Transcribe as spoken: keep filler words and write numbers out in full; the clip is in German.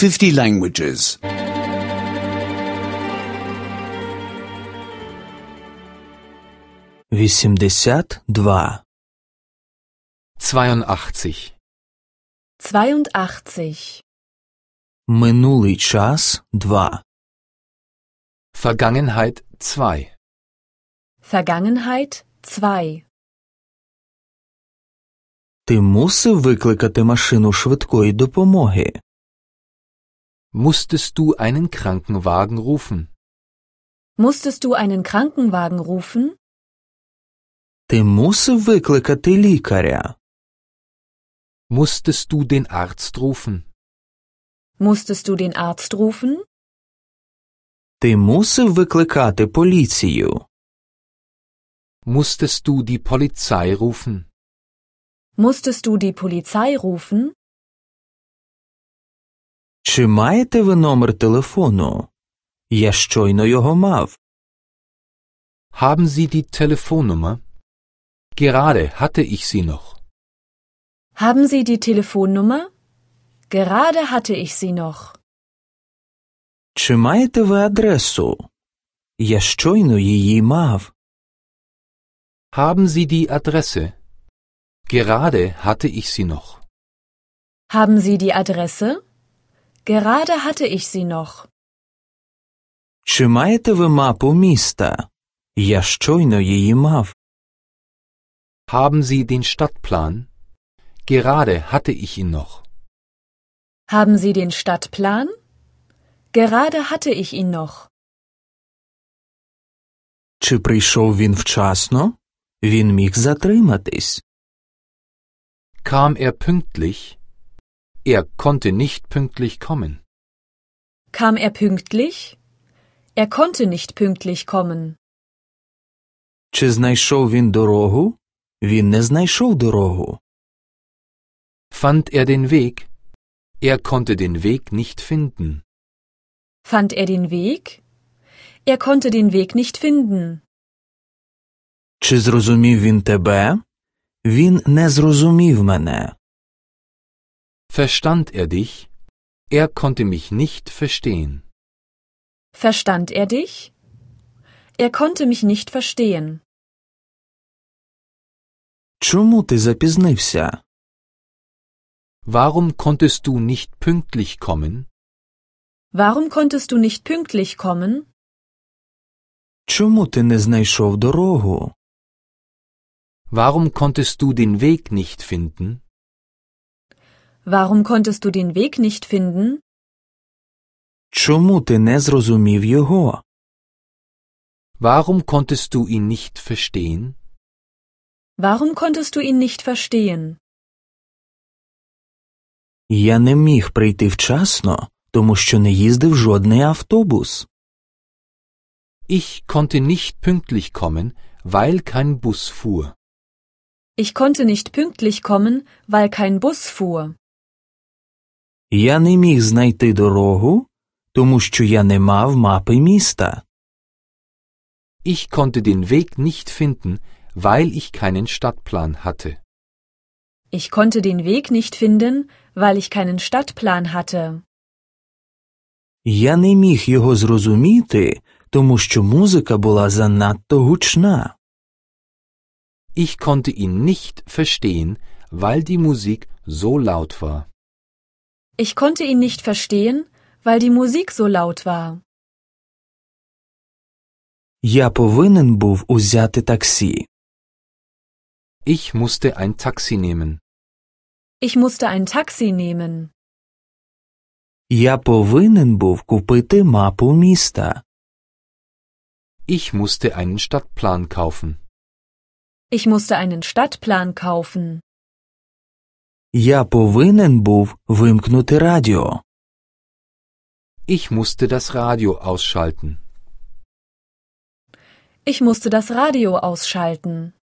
fifty languages. вісімдесят два. zweiundachtzig. zweiundachtzig. Минулий час два. Vergangenheit zwei. Vergangenheit zwei. Ти мусив викликати машину швидкої допомоги? Musstest du einen Krankenwagen rufen? Musstest du einen Krankenwagen rufen? Ти мусив викликати лікаря? Musstest du den Arzt rufen? Musstest du den Arzt rufen? Ти мусив викликати поліцію? Musstest du die Polizei rufen? Musstest du die Polizei rufen? Чи маєте ви номер телефону? Я щойно його мав. Haben Sie die Telefonnummer? Gerade hatte ich sie noch. Haben Sie die Telefonnummer? Gerade hatte ich sie noch. Чи маєте ви адресу? Я щойно її мав. Haben Sie die Adresse? Gerade hatte ich sie noch. Haben Sie die Adresse? Gerade hatte ich sie noch. Чи маєте ви мапу міста? Я щойно її мав. Haben Sie den Stadtplan? Gerade hatte ich ihn noch. Haben Sie den Stadtplan? Gerade hatte ich ihn noch. Чи прийшов він вчасно? Він міг затриматись. Kam er pünktlich? Er konnte nicht pünktlich kommen. Kam er pünktlich? Er konnte nicht pünktlich kommen. Чи знайшов він дорогу? Він не знайшов дорогу. Fand er den Weg? Er konnte den Weg nicht finden. Fand er den Weg? Er konnte den Weg nicht finden. Чи зрозумів він тебе? Він не зрозумів мене. Verstand er dich? Er konnte mich nicht verstehen. Verstand er dich? Er konnte mich nicht verstehen. Чому ти запізнився? Warum konntest du nicht pünktlich kommen? Warum konntest du nicht pünktlich kommen? Чому ти не знайшов дорогу? Warum konntest du den Weg nicht finden? Warum konntest du den Weg nicht finden? Чому ти не зрозумів його? Warum konntest du ihn nicht verstehen? Warum konntest du ihn nicht verstehen? Я не міг прийти вчасно, тому що не їздив жодний автобус. Ich konnte nicht pünktlich kommen, weil kein Bus fuhr. Ich konnte nicht pünktlich kommen, weil kein Bus fuhr. Я не міг знайти дорогу, тому що я не мав мапи міста. Ich konnte den Weg nicht finden, weil ich keinen Stadtplan hatte. Ich konnte den Weg nicht finden, weil ich keinen Stadtplan hatte. Я не міг його зрозуміти, тому що музика була занадто гучна. Ich konnte ihn nicht verstehen, weil die Musik so laut war. Ich konnte ihn nicht verstehen, weil die Musik so laut war. Я повинен був узяти таксі. Ich musste ein Taxi nehmen. Ich musste ein Taxi nehmen. Я повинен був купити мапу міста. Ich musste einen Stadtplan kaufen. Ich musste einen Stadtplan kaufen. Я повинен був вимкнути радіо. Ich musste das Radio ausschalten. Ich musste das Radio ausschalten.